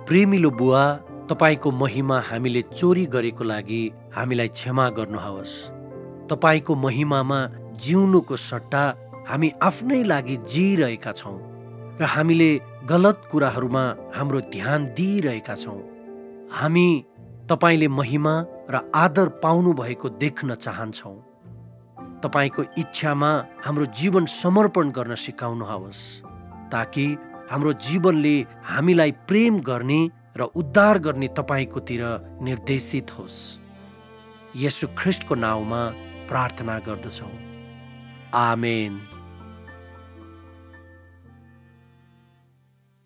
प्रेमिलो बुवा, तपाईको महिमा हामीले चोरी गरेको लागि हामीलाई क्षमा गर्नुहोस्। तपाईको महिमामा जिउनुको सट्टा हामी आफ्नै लागि जिइरहेका छौँ र हामीले गलत कुराहरूमा हाम्रो ध्यान दिइरहेका छौँ। हामी तपाईले महिमा र आदर पाउनु भएको देख्न चाहन्छौँ। तपाईको इच्छामा हाम्रो जीवन समर्पण गर्न सिकाउनुहोस्, ताकि हाम्रो जीवनले हामीलाई प्रेम गर्ने र उद्धार गर्ने तपाईकोतिर निर्देशित होस्। येशू ख्रीष्टको नाउँमा प्रार्थना गर्दछौँ। आमेन।